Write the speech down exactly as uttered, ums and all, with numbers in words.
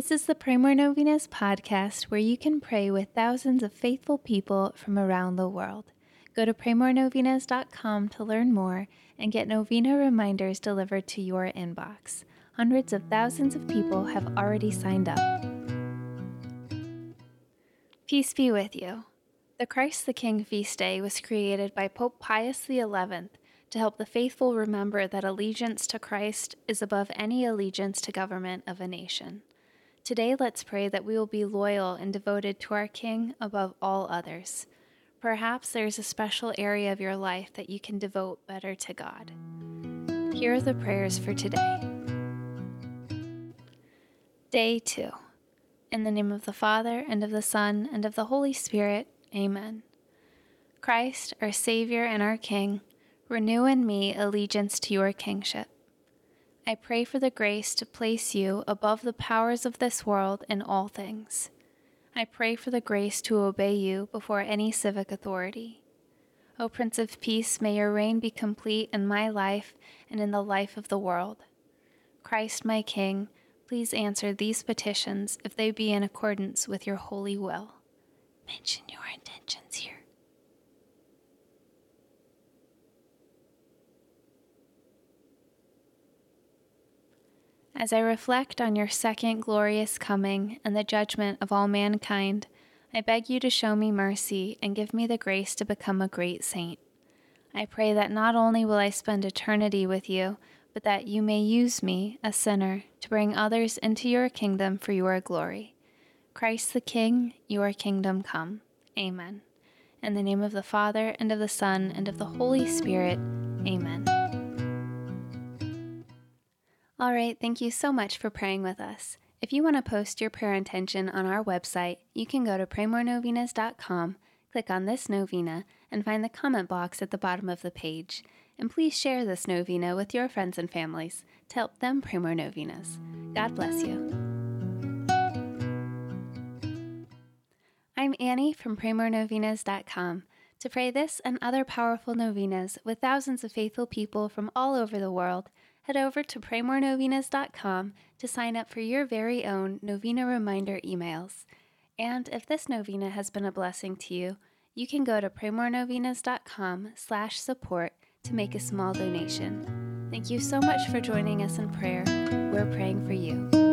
This is the Pray More Novenas podcast, where you can pray with thousands of faithful people from around the world. Go to pray more novenas dot com to learn more and get novena reminders delivered to your inbox. Hundreds of thousands of people have already signed up. Peace be with you. The Christ the King feast day was created by Pope Pius the eleventh to help the faithful remember that allegiance to Christ is above any allegiance to government of a nation. Today, let's pray that we will be loyal and devoted to our King above all others. Perhaps there's a special area of your life that you can devote better to God. Here are the prayers for today. Day two. In the name of the Father, and of the Son, and of the Holy Spirit. Amen. Christ, our Savior and our King, renew in me allegiance to your kingship. I pray for the grace to place you above the powers of this world in all things. I pray for the grace to obey you before any civic authority. O Prince of Peace, may your reign be complete in my life and in the life of the world. Christ, my King, please answer these petitions if they be in accordance with your holy will. Mention your intentions here. As I reflect on your second glorious coming and the judgment of all mankind, I beg you to show me mercy and give me the grace to become a great saint. I pray that not only will I spend eternity with you, but that you may use me, a sinner, to bring others into your kingdom for your glory. Christ the King, your kingdom come. Amen. In the name of the Father, and of the Son, and of the Holy Spirit. Amen. All right, thank you so much for praying with us. If you want to post your prayer intention on our website, you can go to pray more novenas dot com, click on this novena, and find the comment box at the bottom of the page. And please share this novena with your friends and families to help them pray more novenas. God bless you. I'm Annie from pray more novenas dot com. To pray this and other powerful novenas with thousands of faithful people from all over the world, head over to pray more novenas dot com to sign up for your very own novena reminder emails. And if this novena has been a blessing to you, you can go to pray more novenas dot com slash support to make a small donation. Thank you so much for joining us in prayer. We're praying for you.